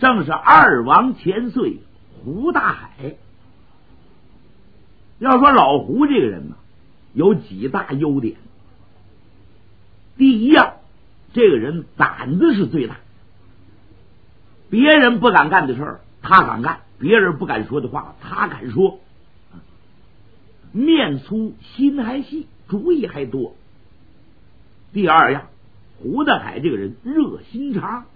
正是二王千岁胡大海。要说老胡这个人呢，有几大优点。第一样，这个人胆子是最大，别人不敢干的事儿他敢干，别人不敢说的话他敢说。面粗心还细，主意还多。第二样，胡大海这个人热心肠，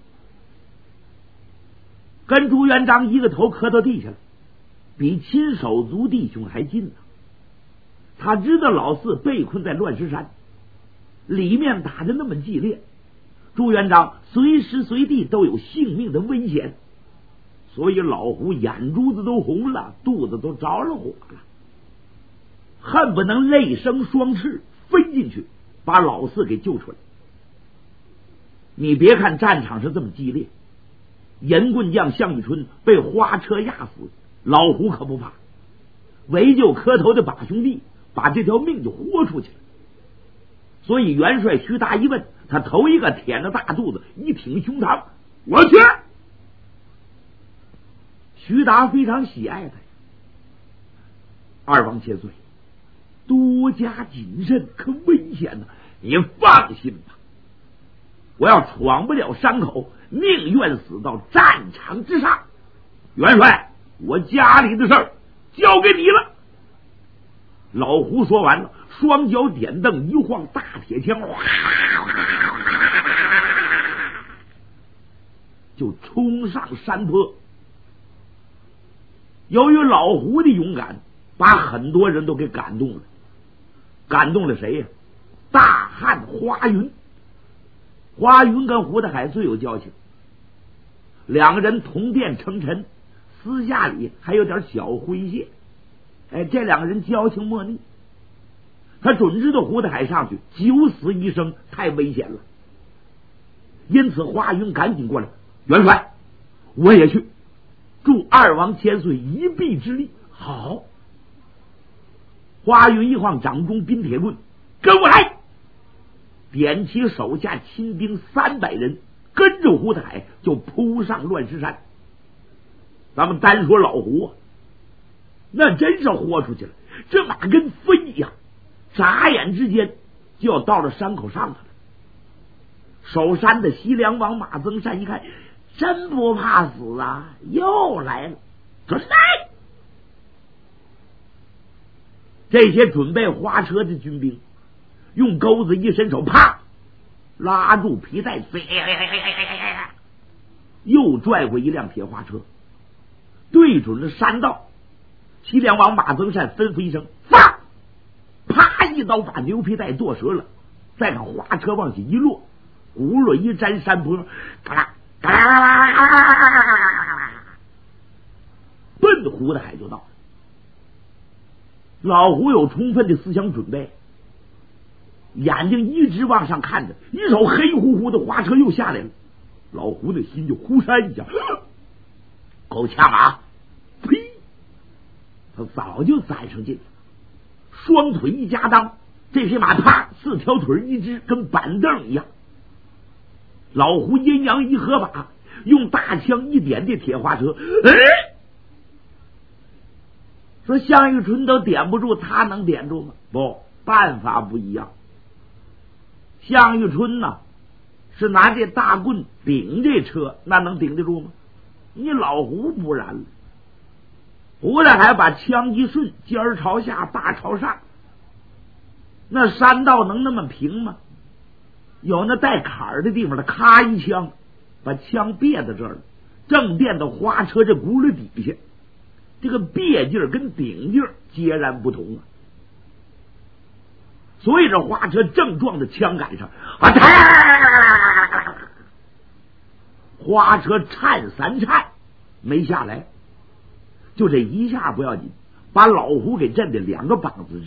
跟朱元璋一个头磕到地下了，比亲手足弟兄还近呢。他知道老四被困在乱石山，里面打得那么激烈，朱元璋随时随地都有性命的危险，所以老胡眼珠子都红了，肚子都着了火了，恨不能泪生双翅飞进去把老四给救出来。你别看战场是这么激烈，严棍将项羽春被花车压死，老胡可不怕，围救磕头的把兄弟，把这条命就豁出去了。所以元帅徐达一问，他头一个舔着大肚子，一挺胸膛，我去。徐达非常喜爱他呀。二王千岁，多加谨慎，可危险呢。你放心吧，我要闯不了山口，宁愿死到战场之上。元帅，我家里的事儿交给你了。老胡说完了，双脚点蹬，一晃大铁枪，就冲上山坡。由于老胡的勇敢，把很多人都给感动了。感动了谁呀？大汉花云。花云跟胡大海最有交情，两个人同殿称臣，私下里还有点小诙谐。这两个人交情莫逆。他准知道胡大海上去九死一生太危险了，因此花云赶紧过来，元帅，我也去，助二王千岁一臂之力。好。花云一晃掌中冰铁棍，跟我来，点起手下亲兵300人，跟着胡大海就扑上乱石山。咱们单说老胡啊，那真是豁出去了，这马跟飞一样，眨眼之间就要到了山口上头了。守山的西凉王马增善一看，真不怕死啊，又来了，准备。这些准备花车的军兵用钩子一伸手，啪，拉住皮带，又拽过一辆铁花车，对准了山道。西凉王马增善吩咐一声，发，啪，一刀把牛皮带剁折了，再看花车往下一落，轱辘一沾山坡，嘎啦嘎啦，奔胡大海就到了。老胡有充分的思想准备，眼睛一直往上看着，一手黑乎乎的花车又下来了，老胡的心就忽闪一下，够呛啊！呸！他早就攒上劲了，双腿一夹裆，这匹马啪，4条腿一只，跟板凳一样。老胡阴阳一合把，用大枪一点这铁花车，说项羽春都点不住，他能点住吗？不，办法不一样。项羽春呢，是拿这大棍顶这车，那能顶得住吗？你老胡不然了，胡大海把枪一顺，尖儿朝下，大朝上，那山道能那么平吗？有那带坎儿的地方，他咔一枪，把枪别在这儿了，正垫到花车这轱辘底下。这个别劲儿跟顶劲儿截然不同啊！所以这花车正撞在枪杆上，花车颤3颤没下来，就这一下不要紧，把老胡给震的2个膀子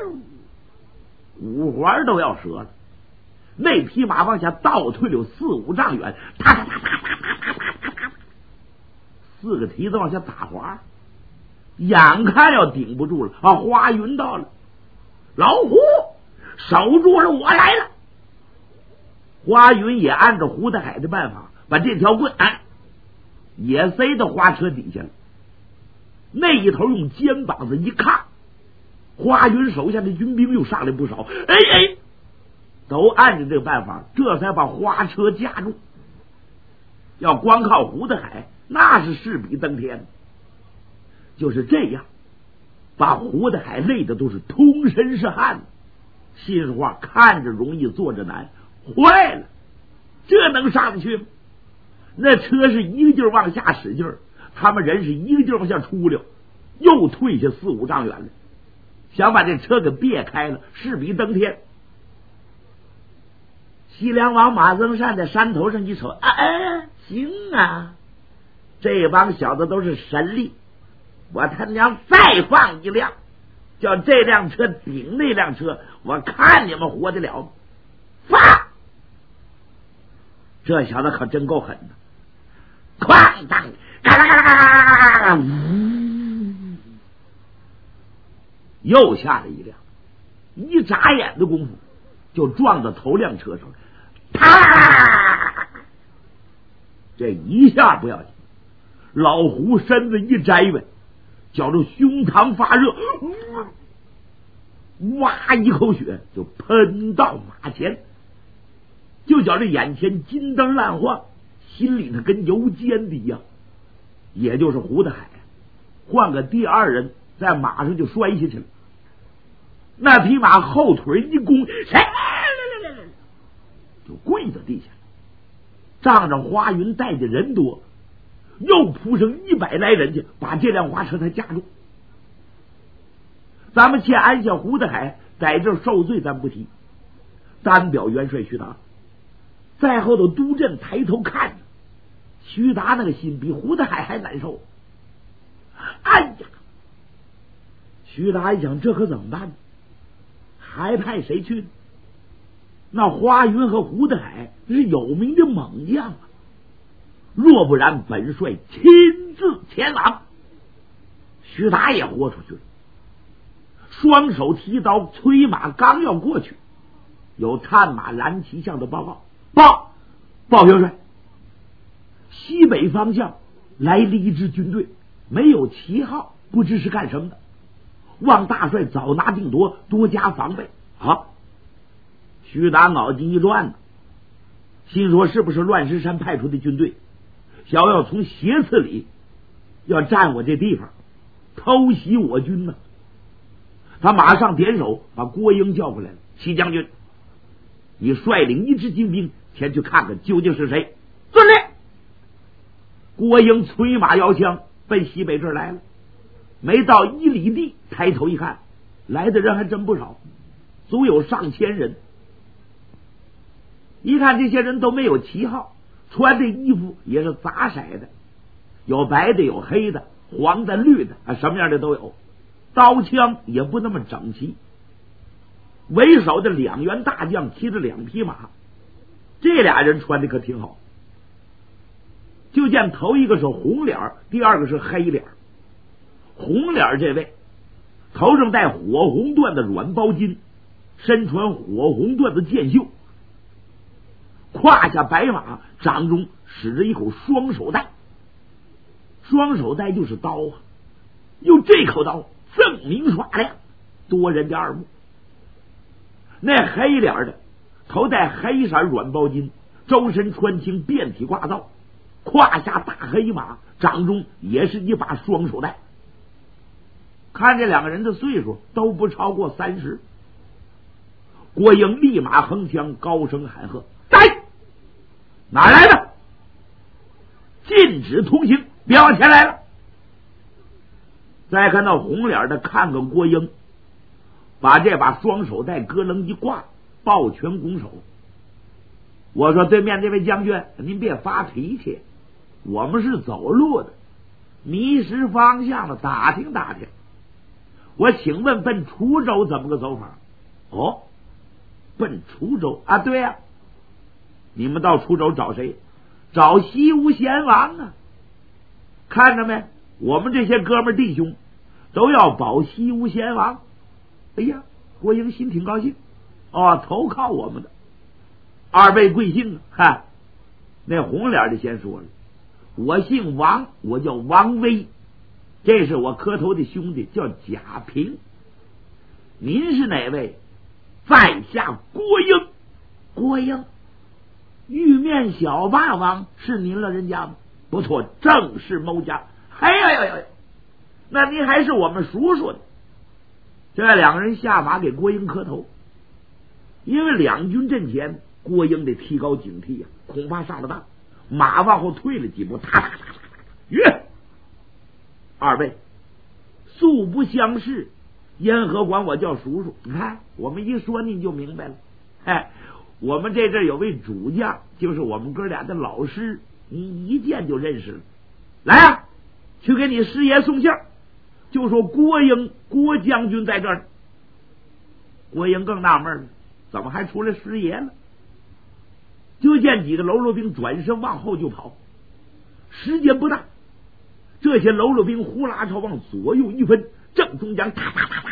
5环都要折了。那匹马往下倒退了有4、5丈远，4个蹄子往下打滑，眼看要顶不住了啊！花云到了，老胡守住了，我来了。花云也按照胡大海的办法，把这条棍也塞到花车底下了。那一头用肩膀子一看，花云手下的军兵又上来不少，都按着这个办法，这才把花车夹住。要光靠胡德海，那是势比登天。就是这样，把胡德海累的都是通身是汗。心里话，看着容易做着难，坏了，这能上得去吗？那车是一个劲儿往下使劲儿，他们人是一个劲儿往下出溜，又退下4、5丈远了，想把这车给别开了，势比登天。西凉王马增善在山头上一瞅，行啊，这帮小子都是神力，我他娘再放一辆，叫这辆车顶那辆车，我看你们活得了吗？发！这小子可真够狠的，哐当，嘎啦嘎啦嘎啦嘎啦，又下了一辆，一眨眼的功夫就撞到头辆车上了，啪！这一下不要紧，老胡身子一摘稳，觉着胸膛发热，哇一口血就喷到马前，就觉着眼前金灯烂晃，心里头跟油煎的一样。也就是胡德海换个第二人，在马上就摔下去了。那匹马后腿一弓，就跪在地下，仗着花云带的人多，又扑上100来人去，把这辆花车才夹住。咱们且按下胡德海在这受罪，咱不提，单表元帅徐达在后头督阵抬头看着，徐达那个心比胡德海还难受。哎呀，徐达一想，这可怎么办呢？还派谁去呢？那花云和胡德海是有名的猛将啊，若不然本帅亲自前往。徐达也豁出去了，双手提刀催马，刚要过去，有探马蓝旗向的报告，报元帅，西北方向来了一支军队，没有旗号，不知是干什么的，望大帅早拿定夺，多加防备。好，徐达脑筋一转，心说是不是乱石山派出的军队，想要从斜刺里要占我这地方，偷袭我军呢？他马上点手把郭英叫过来了，齐将军，你率领一支精兵前去看看究竟是谁。遵令。郭英催马摇枪奔西北这儿来了，没到1里地，抬头一看，来的人还真不少，足有上千人。一看这些人都没有旗号，穿的衣服也是杂色的，有白的，有黑的，黄的，绿的，什么样的都有，刀枪也不那么整齐。为首的2员大将骑着2匹马，这俩人穿的可挺好。就见头一个是红脸，第二个是黑脸。红脸这位头上戴火红缎的软包巾，身穿火红缎的箭袖，胯下白马，掌中使着一口双手带。双手带就是刀啊，用这口刀锃明耍亮，多人的耳目。那黑脸的头戴黑色软包巾，周身穿青，遍体挂刀，胯下大黑马，掌中也是一把双手带。看这2个人的岁数都不超过30。郭英立马横枪，高声喊喝：来！哪来的？禁止通行，别往前来了。再看到红脸的，看看郭英，把这把双手带咯楞一挂，抱拳拱手。我说对面这位将军，您别发脾气，我们是走路的，迷失方向了，打听打听。我请问奔滁州怎么个走法？哦，奔滁州啊？对呀，你们到滁州找谁？找西吴贤王啊！看着没，我们这些哥们弟兄都要保西吴贤王。哎呀，郭英心挺高兴，投靠我们的。2位贵姓啊？那红脸的先说了， 我姓王，我叫王威，这是我磕头的兄弟，叫贾平。您是哪位？在下郭英。郭英，玉面小霸王是您老人家吗？不错，正是某家。哎呀，那您还是我们叔叔的。这两个人下马给郭英磕头，因为两军阵前，郭英得提高警惕啊，恐怕上了当。马往后退了几步，哒，约二位素不相识，因何管我叫叔叔？你看我们一说您就明白了。我们这阵有位主将，就是我们哥俩的老师，你一见就认识了。来啊，去给你师爷送信，就说郭英郭将军在这儿。郭英更纳闷了，怎么还出来师爷了？就见几个喽啰兵转身往后就跑，时间不大，这些喽啰兵呼啦朝往左右一分，正中间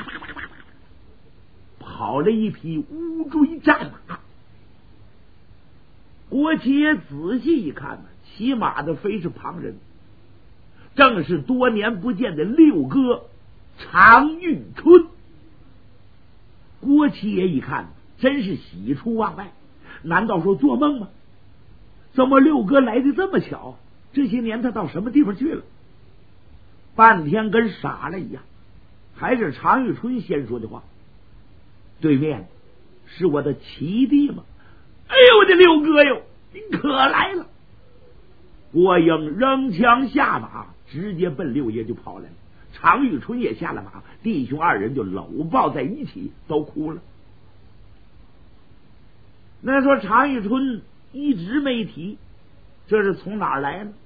跑了一匹乌骓战马。郭七爷仔细一看，骑马的非是旁人，正是多年不见的六哥常遇春。郭七爷一看，真是喜出望外，难道说做梦吗？怎么六哥来的这么巧？这些年他到什么地方去了？半天跟傻了一样。还是常遇春先说的话：对面是我的齐弟吗？哎呦我的六哥哟，你可来了！郭英扔枪下马，直接奔六爷就跑来了。常遇春也下了马，弟兄二人就搂抱在一起，都哭了。那说常遇春一直没提，这是从哪儿来呢？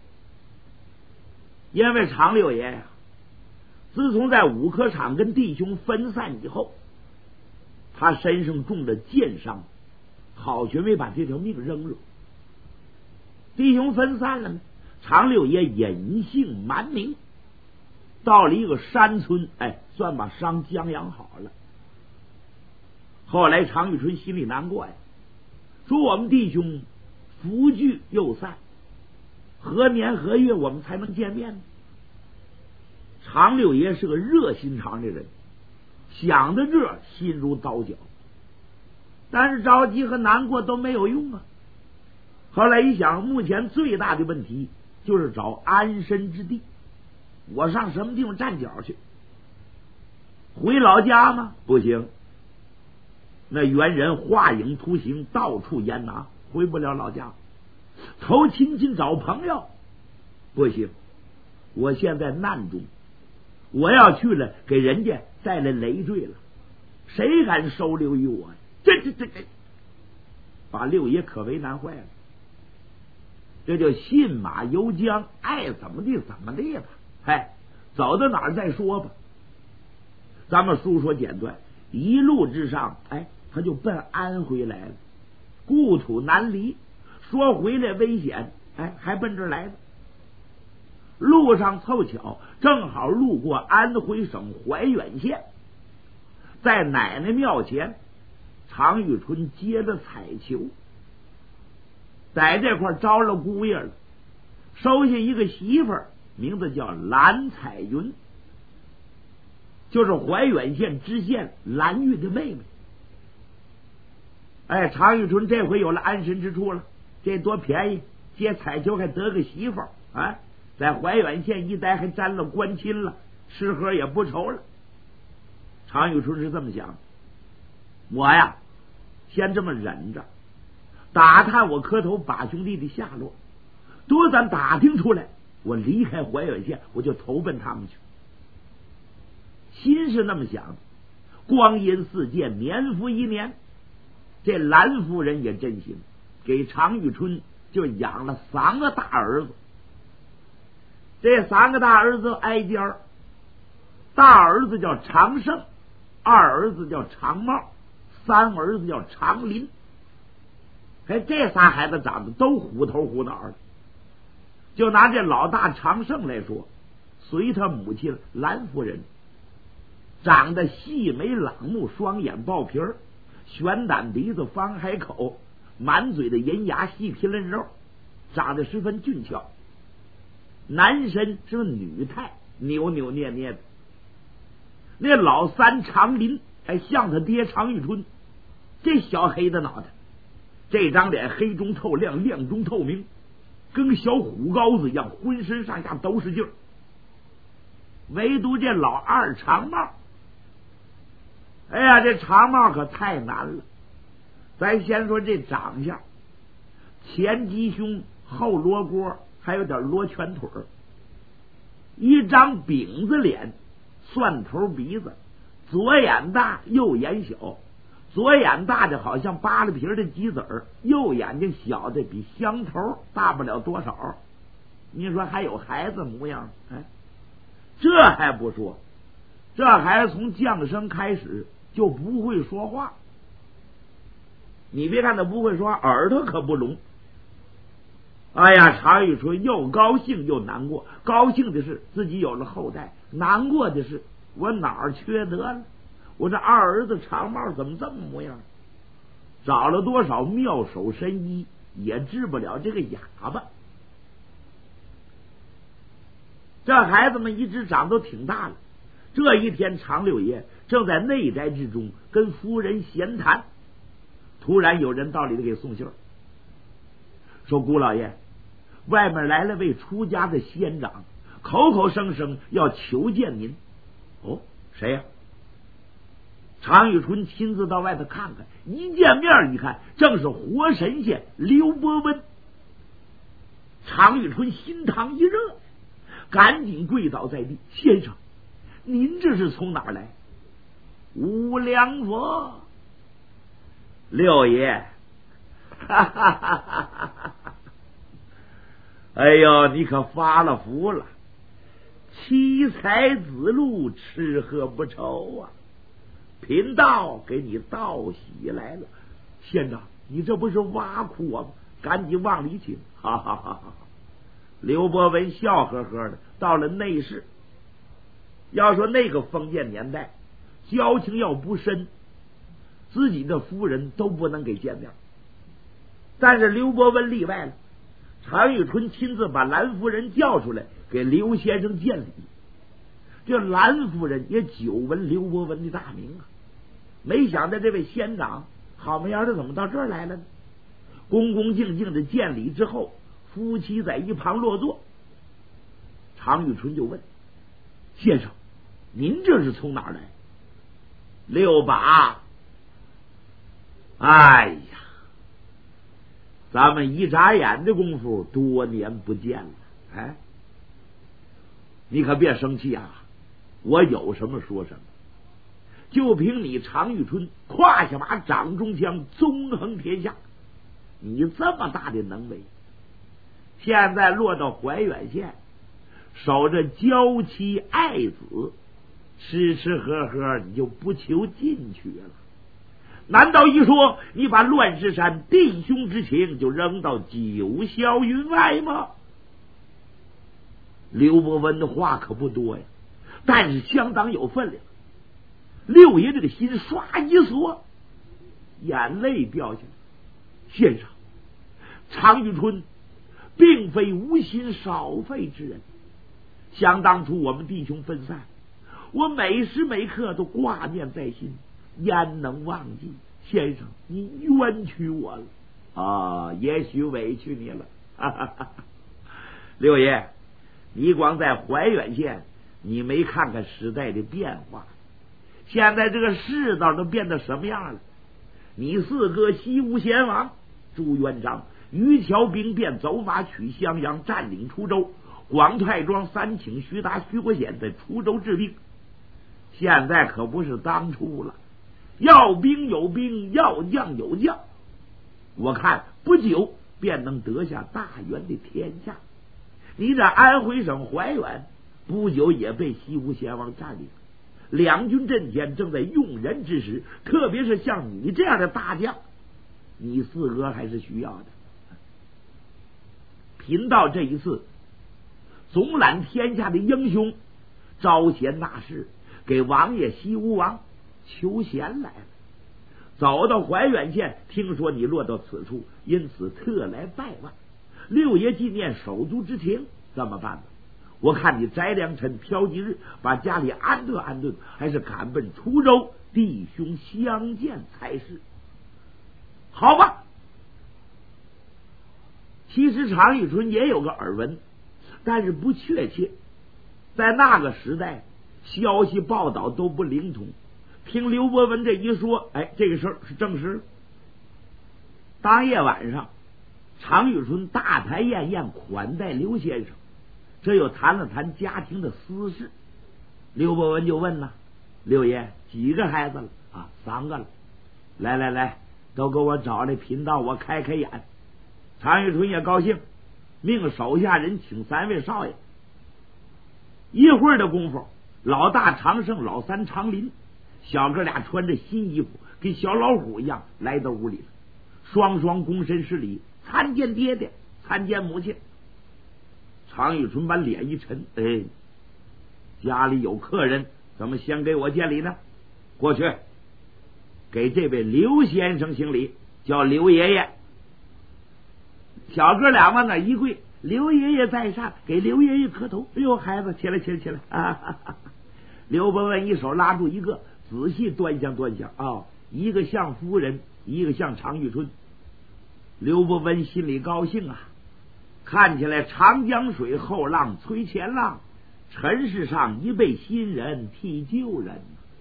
因为常六爷呀，自从在五科场跟弟兄分散以后，他身上中了箭伤，好学没把这条命扔了。弟兄分散了呢，常六爷隐姓蛮名，到了一个山村，算把伤将养好了。后来常遇春心里难过呀，说我们弟兄福聚又散，何年何月我们才能见面呢？常六爷是个热心肠的人，想着这心如刀绞，但是着急和难过都没有用啊。后来一想，目前最大的问题就是找安身之地，我上什么地方站脚去？回老家吗？不行，那猿人画影图形，到处严拿，回不了老家。投亲戚找朋友不行，我现在难中，我要去了给人家带来累赘了，谁敢收留于我？这把六爷可为难坏了。这就信马由缰，爱怎么地怎么地吧。走到哪儿再说吧。咱们书说简短，一路之上，他就奔安徽来了。故土难离，说回来危险，还奔这儿来了。路上凑巧正好路过安徽省怀远县，在奶奶庙前，常遇春接了彩球，在这块招了姑爷了，收下一个媳妇儿，名字叫蓝彩云，就是怀远县知县蓝玉的妹妹。常遇春这回有了安身之处了，这多便宜，接彩球还得个媳妇儿，在怀远县一待还沾了官亲了，吃喝也不愁了。常遇春是这么想，我呀先这么忍着，打探我磕头把兄弟的下落，多咱打听出来，我离开怀远县，我就投奔他们去。心是那么想的。光阴似箭，年复一年，这蓝夫人也真行，给常遇春就养了3个大儿子。这3个大儿子挨家，大儿子叫常胜，二儿子叫常茂，三儿子叫常林。这仨孩子长得都虎头虎脑的。就拿这老大常胜来说，随他母亲蓝夫人，长得细眉朗目，双眼爆皮儿，悬胆鼻子，方海口，满嘴的银牙，细皮嫩肉，长得十分俊俏。 男身是个女态，扭扭捏捏的。那老三常林还像他爹常遇春，这小黑的脑袋，这张脸黑中透亮，亮中透明，跟小虎羔子一样，浑身上下都是劲儿。唯独这老二长帽，哎呀，这长帽可太难了。咱先说这长相，前鸡胸，后罗锅，还有点罗拳腿儿，一张饼子脸，蒜头鼻子，左眼大右眼小，左眼大的好像扒了皮的鸡子儿，右眼睛小的比香头大不了多少。你说还有孩子模样？哎，这还不说，这孩子从降生开始就不会说话。你别看他不会说话，耳朵可不聋。哎呀，常遇春又高兴又难过。高兴的是自己有了后代，难过的是我哪儿缺德了？我这二儿子长帽怎么这么模样？找了多少妙手神医也治不了这个哑巴。这孩子们一直长都挺大了。这一天，常六爷正在内宅之中跟夫人闲谈，突然有人到里头给送信儿，说姑老爷，外面来了位出家的仙长，口口声声要求见您。哦，谁呀？常遇春亲自到外头看看，一见面一看，正是活神仙刘伯温。常遇春心膛一热，赶紧跪倒在地，先生，您这是从哪儿来？无量佛。六爷，哈哈哈哈哈！哎呦，你可发了福了，七彩子路，吃喝不愁啊！贫道给你道喜来了。县长，你这不是挖苦我吗？赶紧往里请！哈哈哈哈！刘伯温笑呵呵的到了内室。要说那个封建年代，交情要不深，自己的夫人都不能给见面。但是刘伯温例外了，常遇春亲自把兰夫人叫出来给刘先生见礼。这兰夫人也久闻刘伯温的大名啊，没想到这位仙长好模样的怎么到这儿来了呢？恭恭敬敬的见礼之后，夫妻在一旁落座。常遇春就问：先生，您这是从哪儿来？六把，哎呀，咱们一眨眼的功夫，多年不见了。哎，你可别生气啊，我有什么说什么。就凭你常遇春胯下马，掌中枪，纵横天下，你这么大的能为，现在落到怀远县，守着娇妻爱子，吃吃喝喝，你就不求进去了？难道一说你把乱石山弟兄之情就扔到九霄云外吗？刘伯温的话可不多呀，但是相当有分量。六爷这个心唰一缩，眼泪掉下来。先生，常遇春并非无心少费之人，想当初我们弟兄分散，我每时每刻都挂念在心，焉能忘记？先生，你冤屈我了啊，也许委屈你了。哈哈哈哈。六爷，你光在怀远县，你没看看时代的变化，现在这个世道都变得什么样了？你四哥西吴贤王朱元璋、于桥兵变，走马取襄阳，占领出州；广太庄三请徐达、徐国显在出州治兵。现在可不是当初了，要兵有兵，要将有将。我看不久便能得下大元的天下。你这安徽省怀远不久也被西吴贤王占领，两军阵前正在用人之时，特别是像你这样的大将，你四哥还是需要的。贫道这一次总揽天下的英雄，招贤纳士，给王爷西吴王求贤来了。走到怀远县，听说你落到此处，因此特来拜望。六爷纪念手足之情，怎么办呢？ 我看你摘良辰挑吉日，把家里安顿安顿，还是赶奔滁州，弟兄相见才是。好吧。其实常遇春也有个耳闻，但是不确切。在那个时代，消息报道都不灵通。听刘伯温这一说，这个事儿是正事。当夜晚上，常遇春大排宴宴款待刘先生，这又谈了谈家庭的私事。刘伯温就问呐：“六爷几个孩子了？”啊，3个了。来，都给我找来贫道，我开开眼。常遇春也高兴，命手下人请3位少爷。一会儿的功夫，老大常胜，老三常林，小哥俩穿着新衣服，跟小老虎一样来到屋里了，双双躬身施礼，参见爹爹，参见母亲。常遇春把脸一沉，家里有客人，怎么先给我见礼呢？过去给这位刘先生行礼，叫刘爷爷。小哥俩往那一跪，刘爷爷在上，给刘爷爷磕头。哎呦，孩子，起来！刘伯温一手拉住一个，仔细端详一个像夫人，一个像常遇春。刘伯温心里高兴啊，看起来长江水后浪推前浪，尘世上一辈新人替旧人。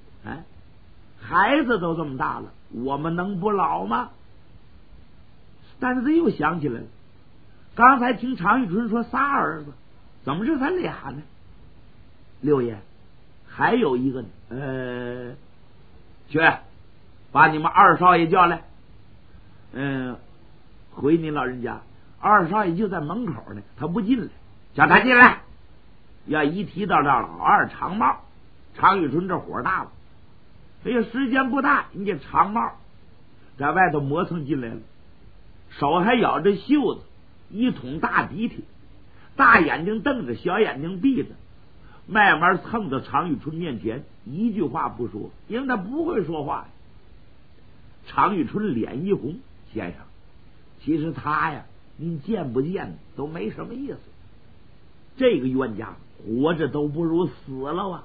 孩子都这么大了，我们能不老吗？但是他又想起来了，刚才听常遇春说仨儿子，怎么这才俩呢？六爷，还有一个呢。去把你们二少爷叫来。回您老人家，二少爷就在门口呢，他不进来，叫他进来。要一提到这老二长帽，常遇春这火大了。时间不大，人家长帽在外头磨蹭进来了，手还咬着袖子，一桶大鼻涕，大眼睛瞪着，小眼睛闭着，慢慢蹭到常遇春面前，一句话不说，因为他不会说话。常遇春脸一红：“先生，其实他呀，您见不见都没什么意思。这个冤家活着都不如死了啊！”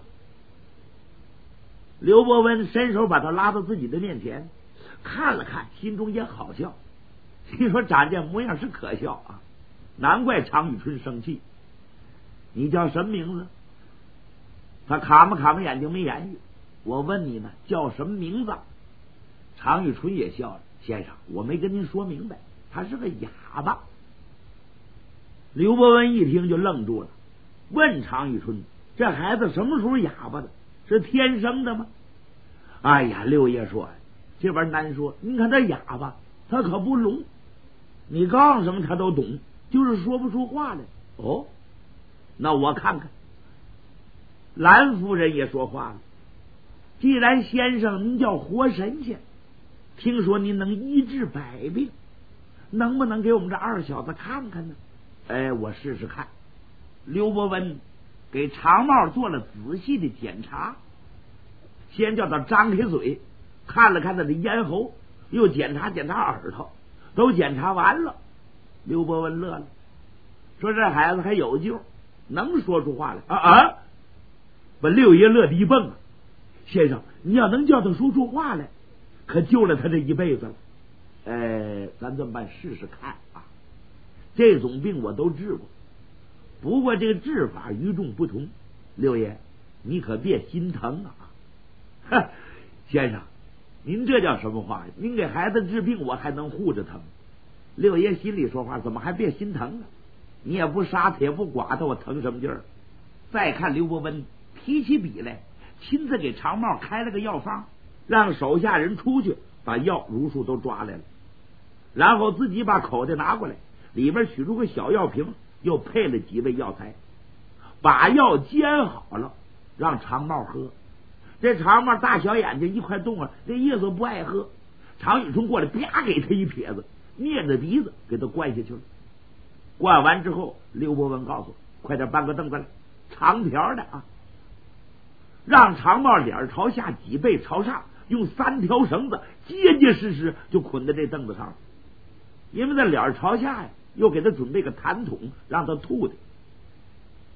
刘伯温伸手把他拉到自己的面前，看了看，心中也好笑。心说长这模样是可笑啊，难怪常遇春生气。你叫什么名字？他卡巴眼睛没言语。我问你呢，叫什么名字？常遇春也笑了：“先生，我没跟您说明白，他是个哑巴。”刘伯温一听就愣住了，问常遇春：“这孩子什么时候哑巴的？是天生的吗？”哎呀，六爷说这玩意儿难说，你看他哑巴，他可不聋，你告诉什么他都懂，就是说不出话来。那我看看。兰夫人也说话了：“既然先生您叫活神仙，听说您能医治百病，能不能给我们这二小子看看呢？”我试试看。刘伯温给常茂做了仔细的检查，先叫他张开嘴，看了看他的咽喉，又检查耳朵，都检查完了。刘伯温乐了，说这孩子还有救，能说出话来。把六爷乐得一蹦啊！先生，你要能叫他说出话来，可救了他这一辈子了。咱这么办，试试看啊。这种病我都治过，不过这个治法与众不同。六爷，你可别心疼啊！先生，您这叫什么话？您给孩子治病，我还能护着他吗？六爷心里说话，怎么还别心疼呢？你也不杀他，也不剐他，我疼什么劲儿？再看刘伯温提起笔来，亲自给常茂开了个药方，让手下人出去把药如数都抓来了，然后自己把口袋拿过来，里边取出个小药瓶，又配了几味药材，把药煎好了，让常茂喝。这常茂大小眼睛一块动啊，这意思不爱喝。常遇春过来，啪给他一撇子，捏着鼻子给他灌下去了。灌完之后，刘伯温告诉我：“快点搬个凳子来，长条的啊！”让常茂脸朝下，脊背朝上，用3条绳子结结实实就捆在这凳子上。因为他脸朝下呀，又给他准备个痰桶，让他吐的。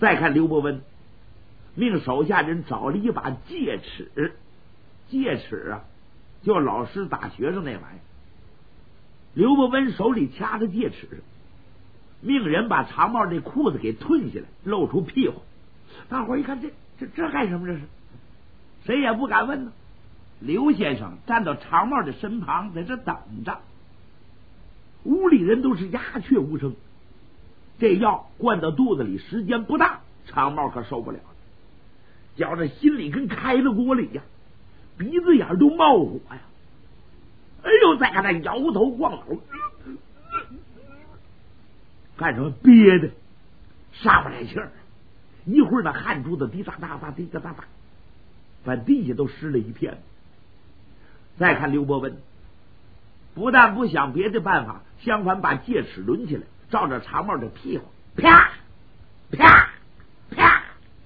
再看刘伯温命手下人找了一把戒尺，戒尺啊，就老师打学生那玩意儿。刘伯温手里掐着戒尺，命人把长帽这裤子给褪下来，露出屁股。大伙一看，这干什么？这是谁也不敢问呢。刘先生站到长帽的身旁，在这等着。屋里人都是鸦雀无声。这药灌到肚子里时间不大，长帽可受不了了，觉着心里跟开了锅里呀，鼻子眼都冒火呀。哎呦，再看他摇头晃脑，干什么？憋的上不来气儿。一会儿那汗珠子滴答答答滴答答答，把地下都湿了一片。再看刘伯温，不但不想别的办法，相反把戒尺抡起来，照着长帽的屁股，啪啪啪。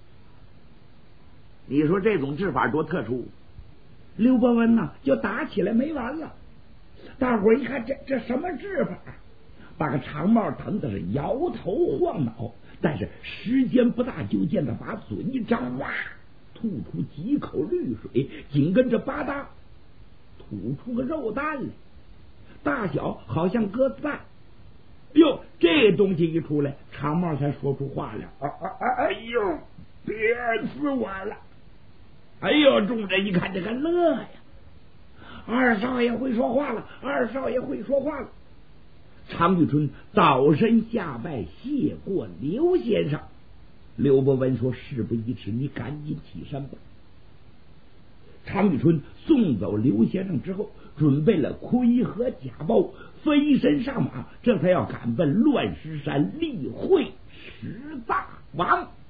你说这种治法多特殊？ 刘伯温呢，就打起来没完了。大伙一看，这什么治法？把个长帽疼的是摇头晃脑，但是时间不大，就见他把嘴一张，哇，吐出几口绿水，紧跟着吧嗒吐出个肉蛋来，大小好像鸽子蛋。哟，这东西一出来，长帽才说出话来。哎呦，憋死我了！哎呦，众人一看这个乐呀，二少爷会说话了，二少爷会说话了。常遇春倒身下拜，谢过刘先生。刘伯温说：“事不宜迟，你赶紧起身吧。”常遇春送走刘先生之后，准备了盔和甲包，飞身上马，这才要赶奔乱石山，例会石大王。